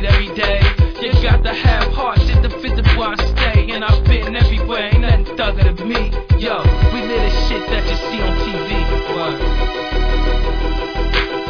street every day. You got to have heart, shit to fit the where I stay. And I've been everywhere, ain't nothing thugger than me. Yo, we live the shit that you see on TV. What?